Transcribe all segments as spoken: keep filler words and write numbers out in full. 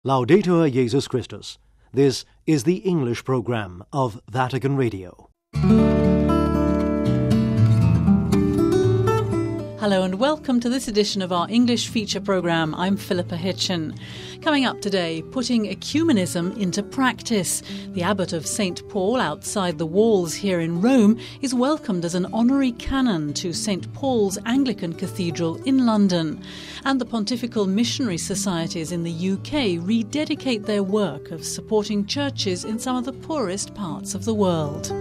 Laudetur Jesus Christus. This is the English program of Vatican Radio. Hello and welcome to this edition of our English feature programme. I'm Philippa Hitchen. Coming up today, putting ecumenism into practice. The abbot of Saint Paul outside the walls here in Rome is welcomed as an honorary canon to Saint Paul's Anglican Cathedral in London. And the Pontifical Missionary Societies in the U K rededicate their work of supporting churches in some of the poorest parts of the world.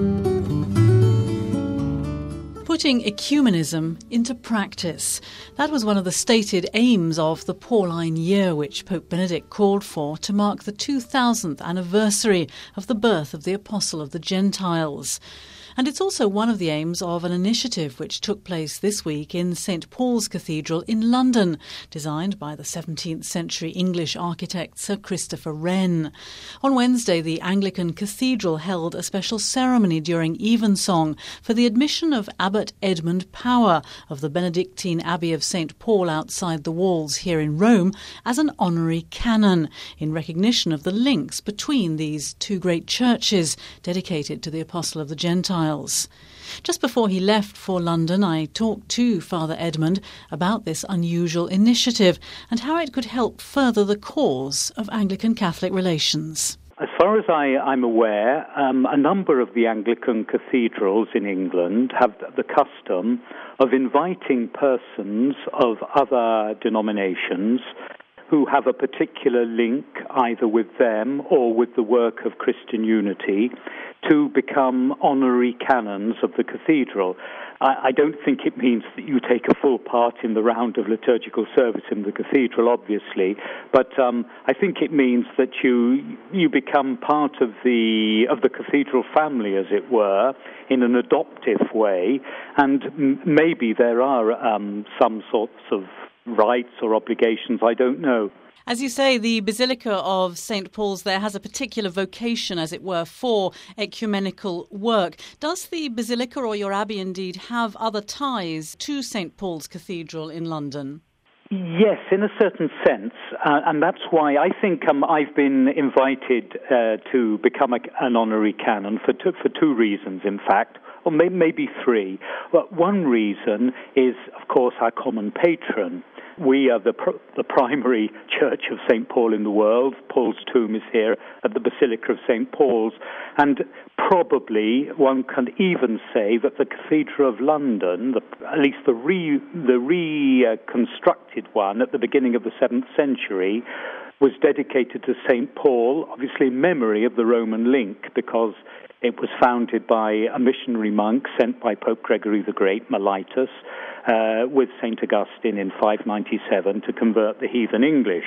Putting ecumenism into practice. That was one of the stated aims of the Pauline year, which Pope Benedict called for to mark the two thousandth anniversary of the birth of the Apostle of the Gentiles. And it's also one of the aims of an initiative which took place this week in Saint Paul's Cathedral in London, designed by the seventeenth century English architect Sir Christopher Wren. On Wednesday, the Anglican Cathedral held a special ceremony during evensong for the admission of Abbot Edmund Power of the Benedictine Abbey of Saint Paul outside the walls here in Rome as an honorary canon, in recognition of the links between these two great churches dedicated to the Apostle of the Gentiles. Just before he left for London, I talked to Father Edmund about this unusual initiative and how it could help further the cause of Anglican-Catholic relations. As far as I, I'm aware, um, a number of the Anglican cathedrals in England have the custom of inviting persons of other denominations who have a particular link either with them or with the work of Christian unity to become honorary canons of the cathedral. I, I don't think it means that you take a full part in the round of liturgical service in the cathedral, obviously, but um, I think it means that you you become part of the of the cathedral family, as it were, in an adoptive way, and m- maybe there are um, some sorts of rights or obligations, I don't know. As you say, the Basilica of Saint Paul's there has a particular vocation, as it were, for ecumenical work. Does the Basilica, or your abbey indeed, have other ties to Saint Paul's Cathedral in London? Yes, in a certain sense, uh, and that's why I think um, I've been invited uh, to become a, an honorary canon for two, for two reasons, in fact, or may, maybe three. Well, one reason is, of course, our common patron. We are the, pr- the primary church of Saint Paul in the world. Paul's tomb is here at the Basilica of Saint Paul's. And probably one can even say that the Cathedral of London, the, at least the, re, the reconstructed one at the beginning of the seventh century, was dedicated to Saint Paul, obviously in memory of the Roman link, because it was founded by a missionary monk sent by Pope Gregory the Great, Mellitus, uh, with Saint Augustine in five ninety-seven to convert the heathen English.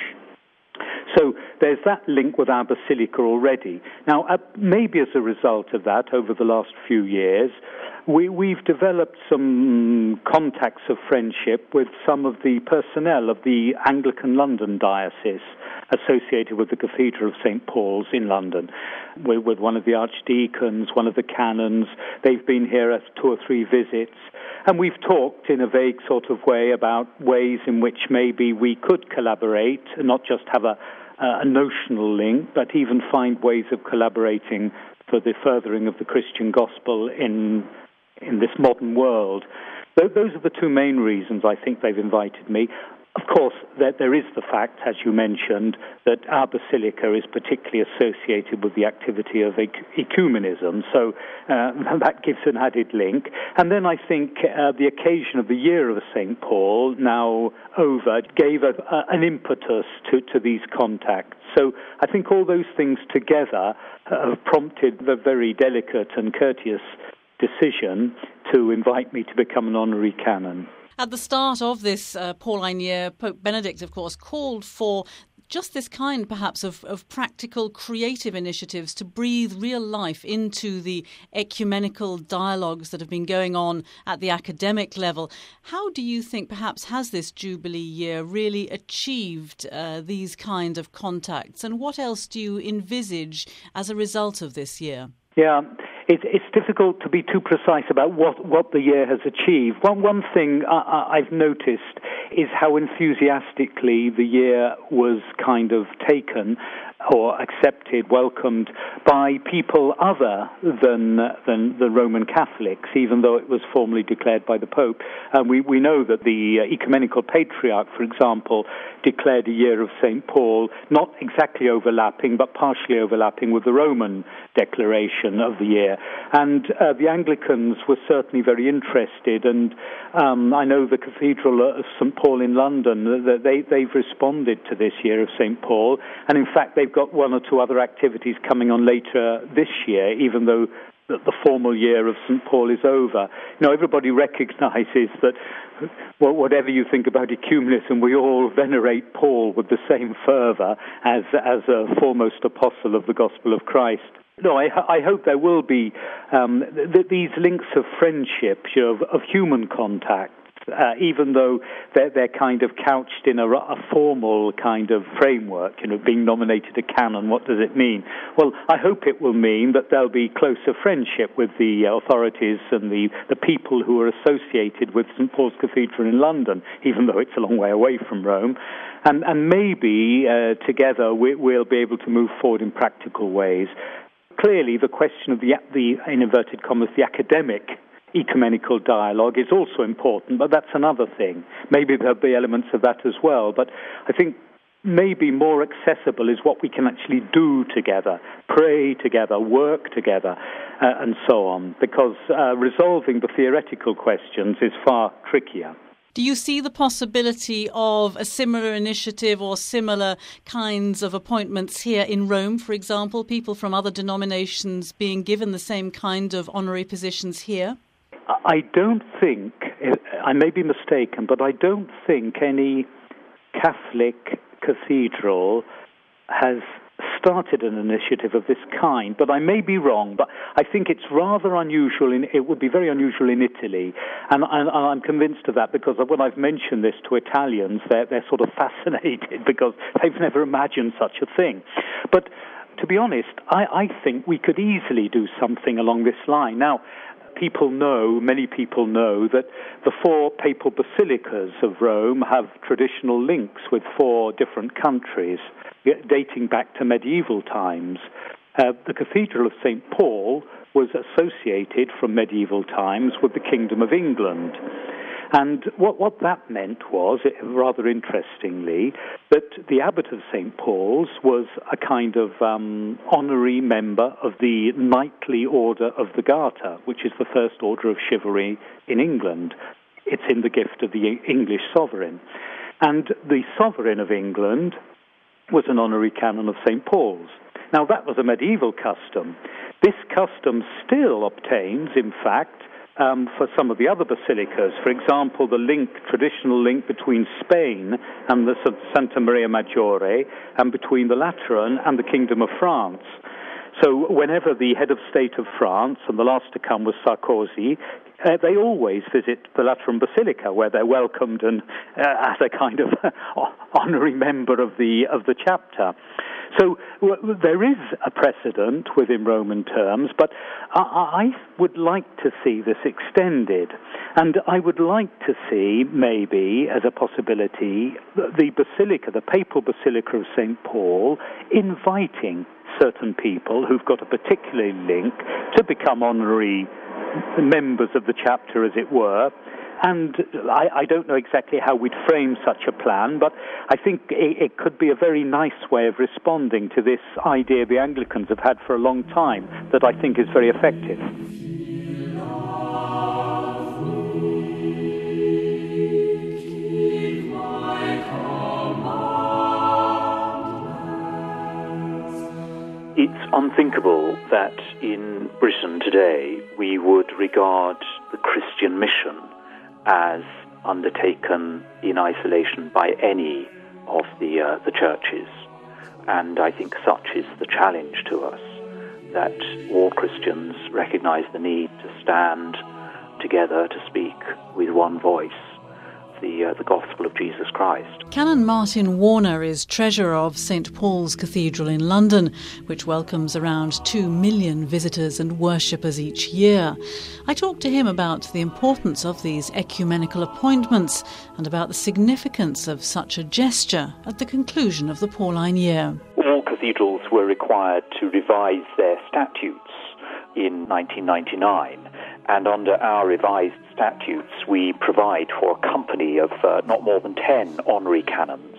So there's that link with our basilica already. Now, uh, maybe as a result of that, over the last few years, we, we've developed some contacts of friendship with some of the personnel of the Anglican London Diocese associated with the Cathedral of Saint Paul's in London, with, with one of the archdeacons, one of the canons. They've been here at two or three visits, and we've talked in a vague sort of way about ways in which maybe we could collaborate, and not just have a, a notional link, but even find ways of collaborating for the furthering of the Christian gospel in in this modern world. Those are the two main reasons I think they've invited me. Of course, there, there is the fact, as you mentioned, that our basilica is particularly associated with the activity of ecumenism, so uh, that gives an added link. And then I think uh, the occasion of the year of Saint Paul, now over, gave a, a, an impetus to, to these contacts. So I think all those things together have prompted the very delicate and courteous decision to invite me to become an honorary canon. At the start of this uh, Pauline year, Pope Benedict, of course, called for just this kind, perhaps, of, of practical, creative initiatives to breathe real life into the ecumenical dialogues that have been going on at the academic level. How do you think, perhaps, has this Jubilee year really achieved uh, these kind of contacts? And what else do you envisage as a result of this year? Yeah, it, it's difficult to be too precise about what, what the year has achieved. One, one thing I, I've noticed is how enthusiastically the year was kind of taken or accepted, welcomed by people other than than the Roman Catholics, even though it was formally declared by the Pope. And we, we know that the uh, Ecumenical Patriarch, for example, declared a year of Saint Paul, not exactly overlapping, but partially overlapping with the Roman declaration of the year. And uh, the Anglicans were certainly very interested, and um, I know the Cathedral of Saint Paul in London, they, they've responded to this year of Saint Paul, and in fact they've got one or two other activities coming on later this year, even though the, the formal year of Saint Paul is over. You know, everybody recognizes that, well, whatever you think about ecumenism, we all venerate Paul with the same fervor as, as a foremost apostle of the gospel of Christ. No, I, I hope there will be um, th- these links of friendship, you know, of, of human contact, uh, even though they're, they're kind of couched in a, a formal kind of framework, you know, being nominated a canon, what does it mean? Well, I hope it will mean that there'll be closer friendship with the authorities and the, the people who are associated with Saint Paul's Cathedral in London, even though it's a long way away from Rome. And, and maybe uh, together we, we'll be able to move forward in practical ways. Clearly, the question of the, the, in inverted commas, the academic ecumenical dialogue is also important, but that's another thing. Maybe there'll be elements of that as well, but I think maybe more accessible is what we can actually do together, pray together, work together, uh, and so on, because uh, resolving the theoretical questions is far trickier. Do you see the possibility of a similar initiative or similar kinds of appointments here in Rome, for example, people from other denominations being given the same kind of honorary positions here? I don't think, I may be mistaken, but I don't think any Catholic cathedral has started an initiative of this kind, but I may be wrong. But I think it's rather unusual. In, it would be very unusual in Italy, and, and, and I'm convinced of that because when I've mentioned this to Italians, they're, they're sort of fascinated because they've never imagined such a thing. But to be honest, I, I think we could easily do something along this line. Now, people know, many people know, that the four papal basilicas of Rome have traditional links with four different countries, dating back to medieval times. Uh, the Cathedral of Saint Paul was associated from medieval times with the Kingdom of England. And what, what that meant was, rather interestingly, that the Abbot of Saint Paul's was a kind of um, honorary member of the Knightly Order of the Garter, which is the first order of chivalry in England. It's in the gift of the English sovereign. And the sovereign of England was an honorary canon of Saint Paul's. Now, that was a medieval custom. This custom still obtains, in fact, Um, for some of the other basilicas. For example, the link, traditional link between Spain and the Santa Maria Maggiore, and between the Lateran and the Kingdom of France. So whenever the head of state of France, and the last to come was Sarkozy, uh, they always visit the Lateran Basilica, where they're welcomed and uh, as a kind of honorary member of the of the chapter. So w- there is a precedent within Roman terms, but I-, I would like to see this extended. And I would like to see, maybe, as a possibility, the Basilica, the Papal Basilica of Saint Paul, inviting certain people who've got a particular link to become honorary members of the chapter, as it were. And I, I don't know exactly how we'd frame such a plan, but I think it, it could be a very nice way of responding to this idea the Anglicans have had for a long time that I think is very effective. It's unthinkable that in Britain today we would regard the Christian mission as undertaken in isolation by any of the uh, the churches. And I think such is the challenge to us, that all Christians recognize the need to stand together to speak with one voice the uh, the gospel of Jesus Christ. Canon Martin Warner is treasurer of Saint Paul's Cathedral in London, which welcomes around two million visitors and worshippers each year. I talked to him about the importance of these ecumenical appointments and about the significance of such a gesture at the conclusion of the Pauline year. All cathedrals were required to revise their statutes in nineteen ninety-nine, and under our revised statutes we provide for a company of uh, not more than ten honorary canons,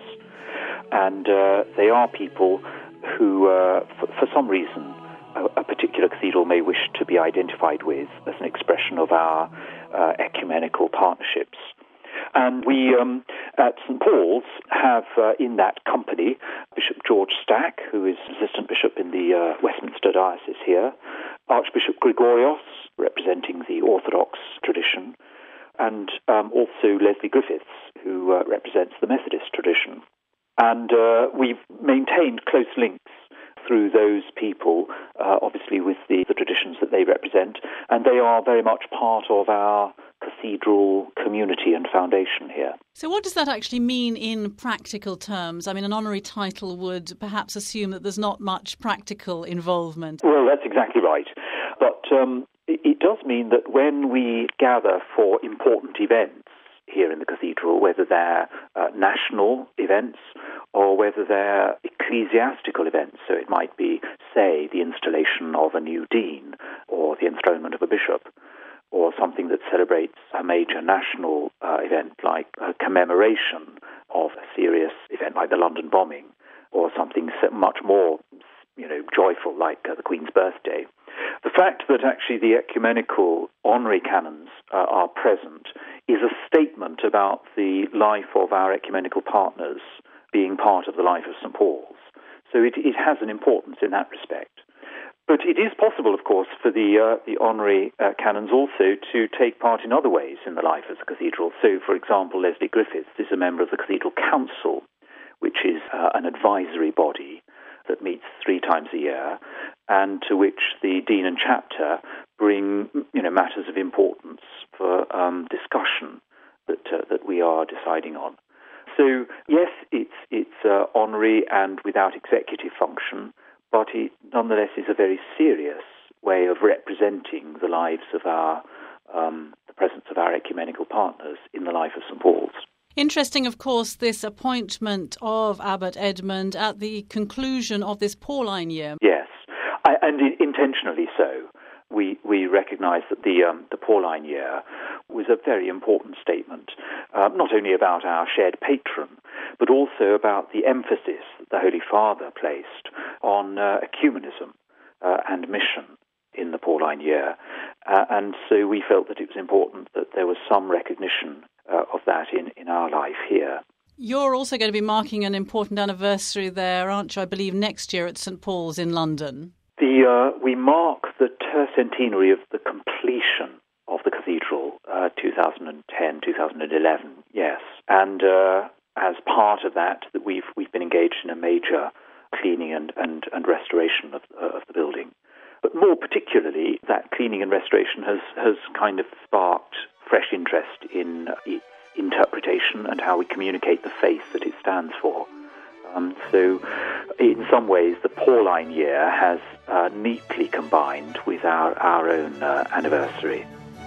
and uh, they are people who, uh, for, for some reason, a, a particular cathedral may wish to be identified with as an expression of our uh, ecumenical partnerships. And we, um, at Saint Paul's, have uh, in that company Bishop George Stack, who is Assistant Bishop in the uh, Westminster Diocese here, Archbishop Gregorios, representing the Orthodox tradition, and um, also Leslie Griffiths, who uh, represents the Methodist tradition. And uh, we've maintained close links through those people, uh, obviously with the, the traditions that they represent, and they are very much part of our cathedral community and foundation here. So what does that actually mean in practical terms? I mean, an honorary title would perhaps assume that there's not much practical involvement. Well, that's exactly right. But um, it, it does mean that when we gather for important events here in the cathedral, whether they're uh, national events or whether they're ecclesiastical events, so it might be, say, the installation of a new dean or the enthronement of a bishop, or something that celebrates a major national uh, event like a commemoration of a serious event like the London bombing, or something much more, you know, joyful like uh, the Queen's birthday. The fact that actually the ecumenical honorary canons uh, are present is a statement about the life of our ecumenical partners being part of the life of Saint Paul's. So it, it has an importance in that respect. But it is possible, of course, for the uh, the honorary uh, canons also to take part in other ways in the life of the cathedral. So, for example, Leslie Griffiths is a member of the Cathedral Council, which is uh, an advisory body that meets three times a year, and to which the dean and chapter bring, you know, matters of importance for um, discussion that uh, that we are deciding on. So, yes, it's it's uh, honorary and without executive function, but it nonetheless is a very serious way of representing the lives of our, um, the presence of our ecumenical partners in the life of Saint Paul's. Interesting, of course, this appointment of Abbot Edmund at the conclusion of this Pauline year. Yes, I, and intentionally so. We we recognise that the um, the Pauline year was a very important statement, uh, not only about our shared patron, but also about the emphasis that the Holy Father placed on uh, ecumenism uh, and mission in the Pauline year. Uh, and so we felt that it was important that there was some recognition uh, of that in, in our life here. You're also going to be marking an important anniversary there, aren't you, I believe, next year at Saint Paul's in London? The uh, we mark the tercentenary of the completion of the cathedral, uh, two thousand ten, two thousand eleven, yes. And uh, as part of that, that we've we've been engaged in a major cleaning and, and, and restoration of, uh, of the building. But more particularly, that cleaning and restoration has, has kind of sparked fresh interest in its interpretation and how we communicate the faith that it stands for. Um, so, in some ways, the Pauline year has uh, neatly combined with our, our own uh, anniversary.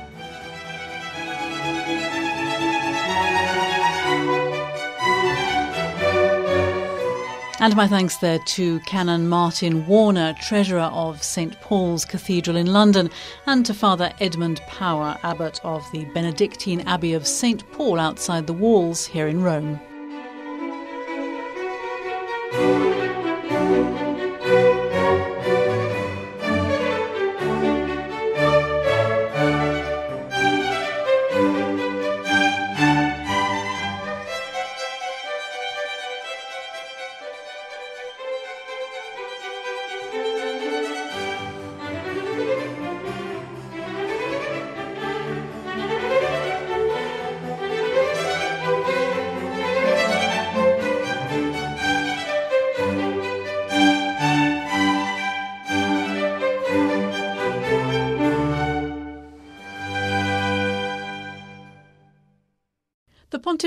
And my thanks there to Canon Martin Warner, treasurer of Saint Paul's Cathedral in London, and to Father Edmund Power, abbot of the Benedictine Abbey of Saint Paul outside the walls here in Rome.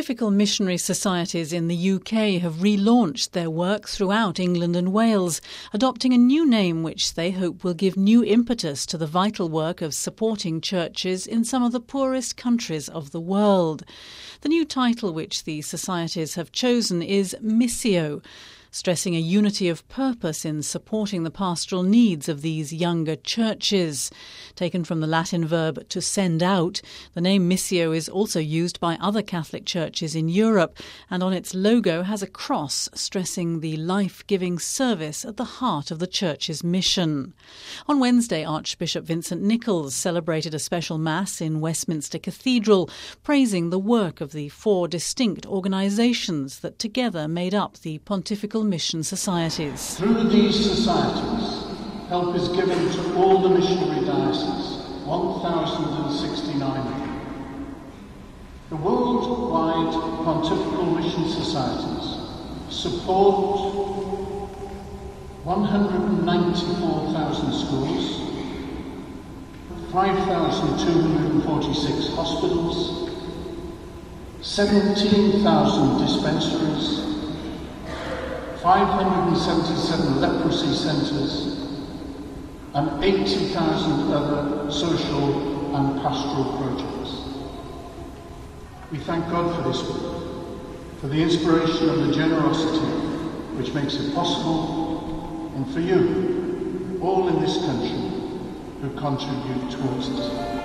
Pontifical Missionary Societies in the U K have relaunched their work throughout England and Wales, adopting a new name which they hope will give new impetus to the vital work of supporting churches in some of the poorest countries of the world. The new title which the societies have chosen is Missio, stressing a unity of purpose in supporting the pastoral needs of these younger churches. Taken from the Latin verb to send out, the name Missio is also used by other Catholic churches in Europe, and on its logo has a cross stressing the life-giving service at the heart of the church's mission. On Wednesday, Archbishop Vincent Nichols celebrated a special Mass in Westminster Cathedral, praising the work of the four distinct organisations that together made up the Pontifical Mission Societies. Through these societies, help is given to all the missionary dioceses, one thousand sixty-nine of them. The worldwide Pontifical Mission Societies support one hundred ninety-four thousand schools, five thousand two hundred forty-six hospitals, seventeen thousand dispensaries, five hundred seventy-seven leprosy centres, and eighty thousand other social and pastoral projects. We thank God for this work, for the inspiration and the generosity which makes it possible, and for you, all in this country, who contribute towards it.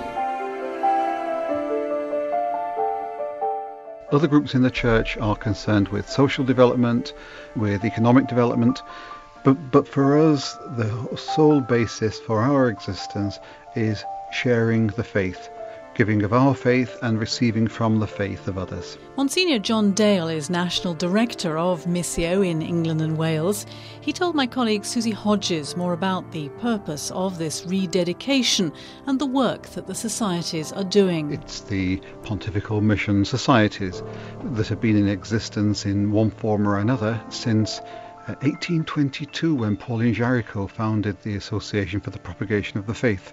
Other groups in the church are concerned with social development, with economic development, but, but for us, the sole basis for our existence is sharing the faith, giving of our faith and receiving from the faith of others. Monsignor John Dale is National Director of Missio in England and Wales. He told my colleague Susie Hodges more about the purpose of this rededication and the work that the societies are doing. It's the Pontifical Mission Societies that have been in existence in one form or another since eighteen twenty-two, when Pauline Jaricot founded the Association for the Propagation of the Faith.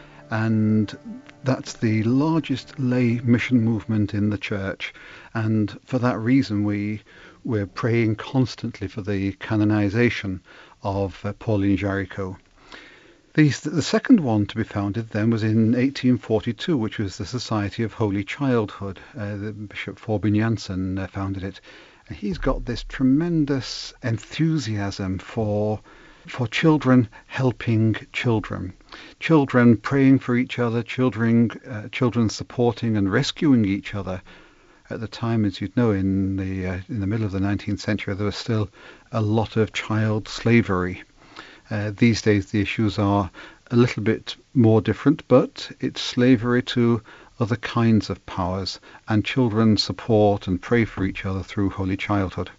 And that's the largest lay mission movement in the church, and for that reason we we're praying constantly for the canonization of uh, Pauline Jaricot. The, the second one to be founded then was in eighteen forty-two, which was the Society of Holy Childhood. Uh, the Bishop Forbin Jansen uh, founded it, and he's got this tremendous enthusiasm for for children helping children, children praying for each other, children, uh, children supporting and rescuing each other. At the time, as you'd know, in the uh, in the middle of the nineteenth century, there was still a lot of child slavery. Uh, these days, the issues are a little bit more different, but it's slavery to other kinds of powers, and children support and pray for each other through Holy Childhood.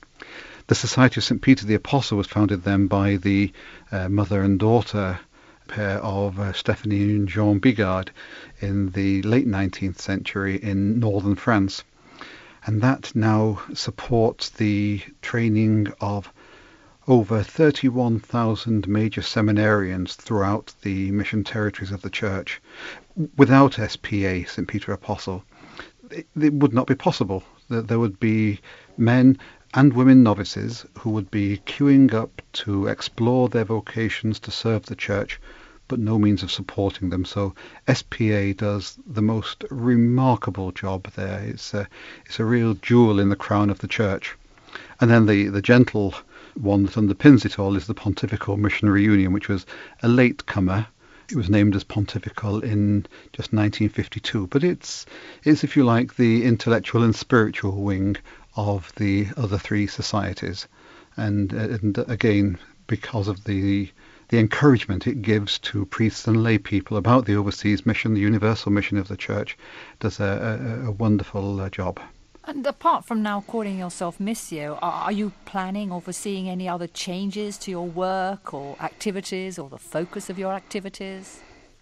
The Society of Saint Peter the Apostle was founded then by the uh, mother and daughter pair of uh, Stephanie and Jean Bigard in the late nineteenth century in northern France. And that now supports the training of over thirty-one thousand major seminarians throughout the mission territories of the Church. Without S P A, Saint Peter Apostle, it, it would not be possible. There, there would be men and women novices who would be queuing up to explore their vocations to serve the Church, but no means of supporting them. So S P A does the most remarkable job there. It's a, it's a real jewel in the crown of the Church. And then the, the gentle one that underpins it all is the Pontifical Missionary Union, which was a latecomer. It was named as Pontifical in just nineteen fifty-two, but it's, it's, if you like, the intellectual and spiritual wing of the other three societies. And, and again, because of the the encouragement it gives to priests and lay people about the overseas mission, the universal mission of the Church, does a, a, a wonderful uh, job. And apart from now calling yourself Missio, are you planning or foreseeing any other changes to your work or activities or the focus of your activities?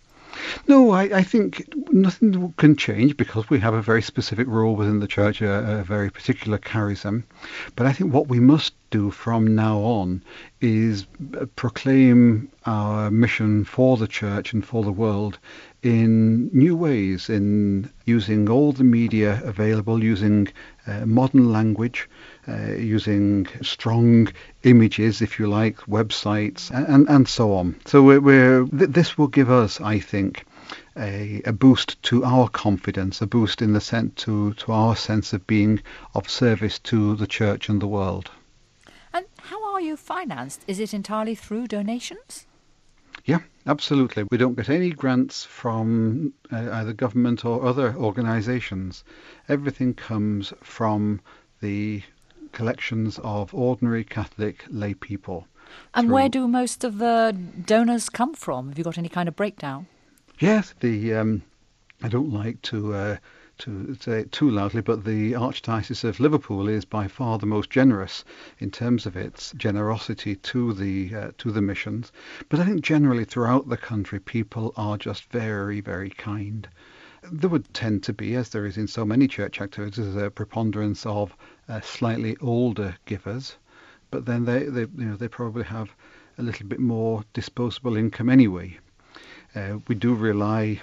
No, I, I think nothing can change because we have a very specific role within the Church, a, a very particular charism. But I think what we must do from now on is proclaim our mission for the Church and for the world in new ways, in using all the media available, using uh, modern language, uh, using strong images, if you like, websites, and, and so on. So we're, we're, th- this will give us, I think, a, a boost to our confidence, a boost in the sense to, to our sense of being of service to the church and the world. And how are you financed? Is it entirely through donations? Yeah, absolutely. We don't get any grants from uh, either government or other organisations. Everything comes from the collections of ordinary Catholic lay people. And through... where do most of the donors come from? Have you got any kind of breakdown? Yes, the um, I don't like to uh, to say it too loudly, but the Archdiocese of Liverpool is by far the most generous in terms of its generosity to the uh, to the missions. But I think generally throughout the country, people are just very, very kind. There would tend to be, as there is in so many church activities, a preponderance of uh, slightly older givers, but then they, they you know they probably have a little bit more disposable income anyway. Uh, we do rely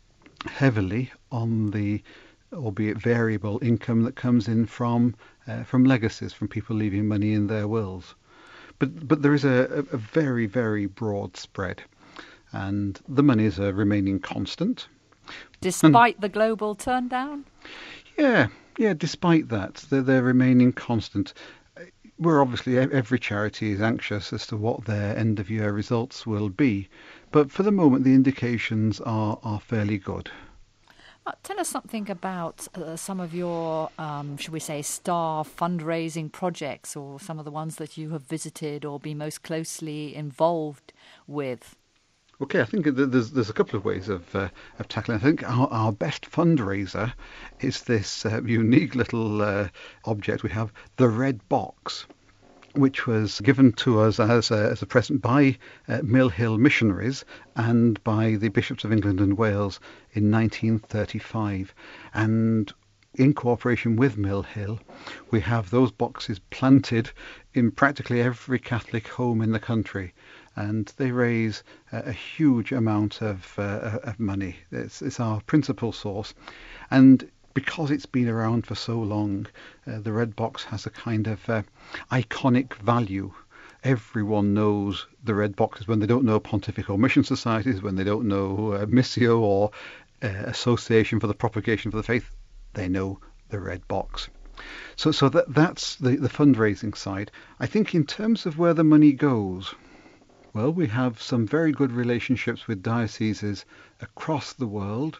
heavily on the, albeit variable, income that comes in from uh, from legacies, from people leaving money in their wills. But but there is a, a very, very broad spread, and the monies are remaining constant. Despite and, the global turndown? Yeah, yeah, despite that, they're, they're remaining constant. We're obviously, every charity is anxious as to what their end-of-year results will be. But for the moment, the indications are, are fairly good. Uh, tell us something about uh, some of your, um, should we say, star fundraising projects, or some of the ones that you have visited or been most closely involved with. Okay, I think there's there's a couple of ways of uh, of tackling. I think our, our best fundraiser is this uh, unique little uh, object we have, the Red Box, which was given to us as a, as a present by uh, Mill Hill missionaries and by the Bishops of England and Wales in nineteen thirty-five. And in cooperation with Mill Hill, we have those boxes planted in practically every Catholic home in the country. And they raise uh, a huge amount of, uh, of money. It's, it's our principal source. And because it's been around for so long, uh, the Red Box has a kind of uh, iconic value. Everyone knows the Red Boxes when they don't know Pontifical Mission Societies, when they don't know uh, Missio or uh, Association for the Propagation of the Faith. They know the Red Box. So so that that's the, the fundraising side. I think in terms of where the money goes, well, we have some very good relationships with dioceses across the world.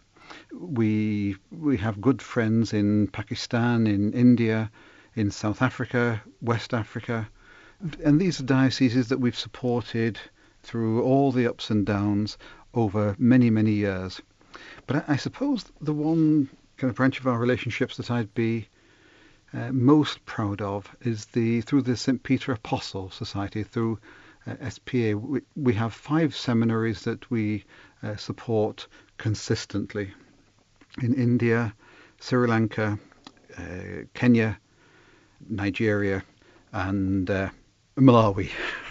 We we have good friends in Pakistan, in India, in South Africa, West Africa. And these are dioceses that we've supported through all the ups and downs over many, many years. But I, I suppose the one kind of branch of our relationships that I'd be uh, most proud of is the through the Saint Peter Apostle Society, through Uh, S P A. We, we have five seminaries that we uh, support consistently in India, Sri Lanka, uh, Kenya, Nigeria, and uh, Malawi.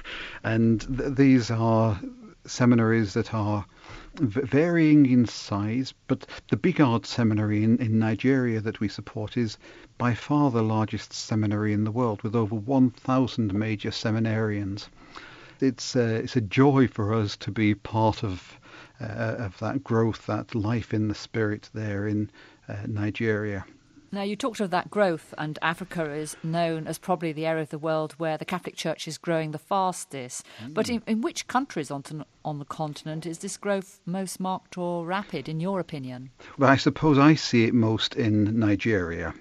And th- these are seminaries that are v- varying in size, but the Bigard Seminary in, in Nigeria that we support is by far the largest seminary in the world, with over one thousand major seminarians. It's a, it's a joy for us to be part of uh, of that growth, that life in the spirit there in uh, Nigeria. Now, you talked of that growth, and Africa is known as probably the area of the world where the Catholic Church is growing the fastest. Mm. But in, in which countries on, to, on the continent is this growth most marked or rapid, in your opinion? Well, I suppose I see it most in Nigeria.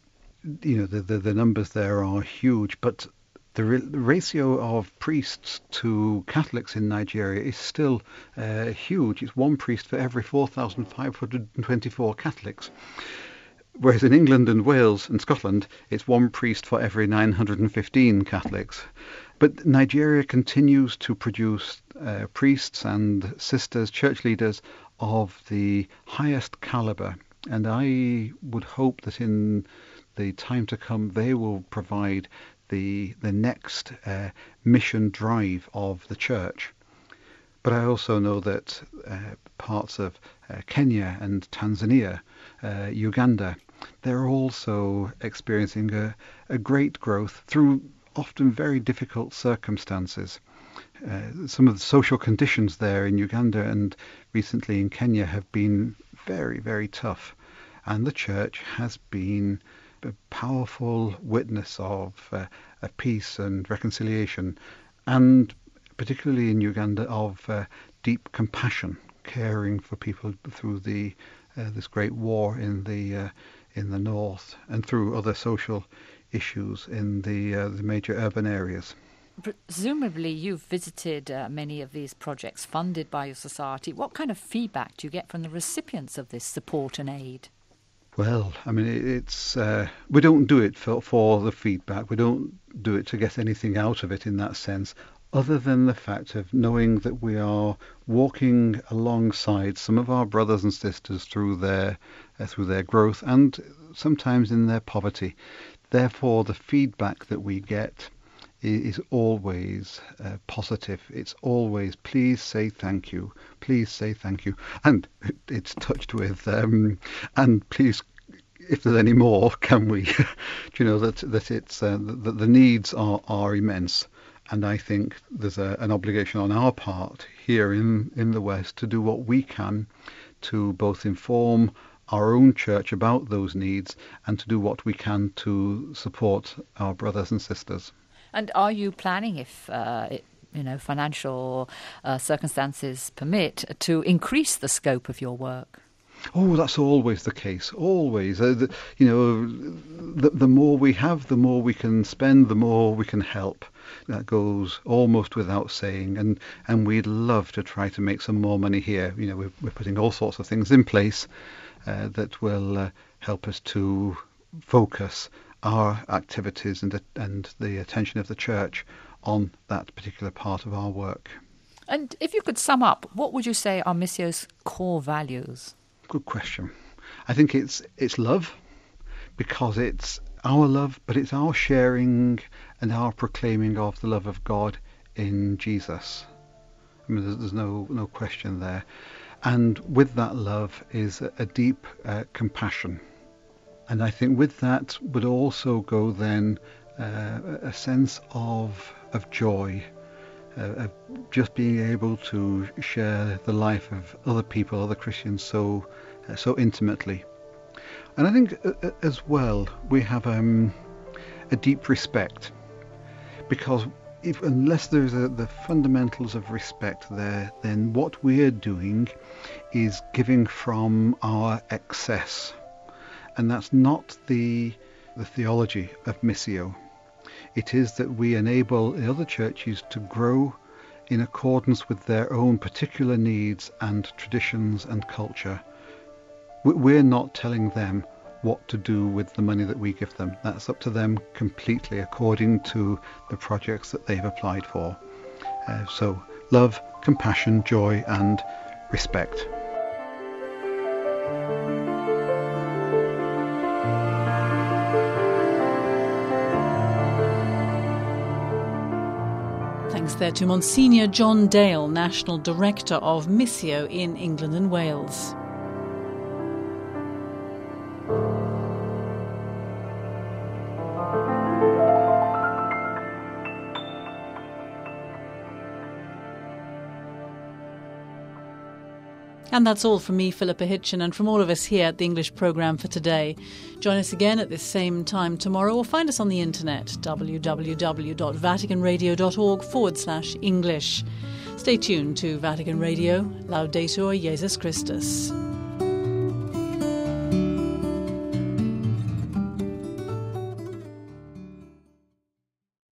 You know, the, the, the numbers there are huge, but the, re- the ratio of priests to Catholics in Nigeria is still uh, huge. It's one priest for every four thousand five hundred twenty-four Catholics. Whereas in England and Wales and Scotland, it's one priest for every nine hundred fifteen Catholics. But Nigeria continues to produce uh, priests and sisters, church leaders of the highest calibre. And I would hope that in the time to come, they will provide the the next uh, mission drive of the church. But I also know that uh, parts of uh, Kenya and Tanzania, uh, Uganda, they're also experiencing a, a great growth through often very difficult circumstances. Uh, some of the social conditions there in Uganda and recently in Kenya have been very, very tough. And the church has been a powerful witness of, uh, of peace and reconciliation, and particularly in Uganda of uh, deep compassion, caring for people through the uh, this great war in the uh, in the north and through other social issues in the uh, the major urban areas. Presumably you've visited uh, many of these projects funded by your society. What kind of feedback do you get from the recipients of this support and aid? Well, I mean, it's uh, we don't do it for, for the feedback. We don't do it to get anything out of it in that sense, other than the fact of knowing that we are walking alongside some of our brothers and sisters through their uh, through their growth and sometimes in their poverty. Therefore, the feedback that we get is always uh, positive. It's always, please say thank you, please say thank you. And it's touched with, um, and please, if there's any more, can we? Do you know, that that it's uh, that the needs are, are immense. And I think there's a, an obligation on our part here in, in the West to do what we can to both inform our own church about those needs and to do what we can to support our brothers and sisters. And are you planning, if uh, it, you know, financial uh, circumstances permit, to increase the scope of your work? Oh, that's always the case, always. Uh, the, you know, the, the more we have, the more we can spend, the more we can help. That goes almost without saying, and, and we'd love to try to make some more money here. You know, we're, we're putting all sorts of things in place uh, that will uh, help us to focus our activities and and the attention of the church on that particular part of our work. And if you could sum up, what would you say are Missio's core values? Good question. I think it's it's love, because it's our love, but it's our sharing and our proclaiming of the love of God in Jesus. I mean, there's, there's no no question there. And with that love is a, a deep uh, compassion. And I think with that would also go then uh, a sense of of joy, uh, of just being able to share the life of other people, other Christians, so uh, so intimately. And I think uh, as well we have um, a deep respect, because if unless there's a, the fundamentals of respect there, then what we're doing is giving from our excess. And that's not the the theology of Missio. It is that we enable the other churches to grow in accordance with their own particular needs and traditions and culture. We're not telling them what to do with the money that we give them. That's up to them completely according to the projects that they've applied for. Uh, so love, compassion, joy and respect. Thanks there to Monsignor John Dale, National Director of Missio in England and Wales. And that's all from me, Philippa Hitchen, and from all of us here at the English programme for today. Join us again at this same time tomorrow, or find us on the internet, www.vaticanradio.org forward slash English. Stay tuned to Vatican Radio. Laudetur Jesus Christus.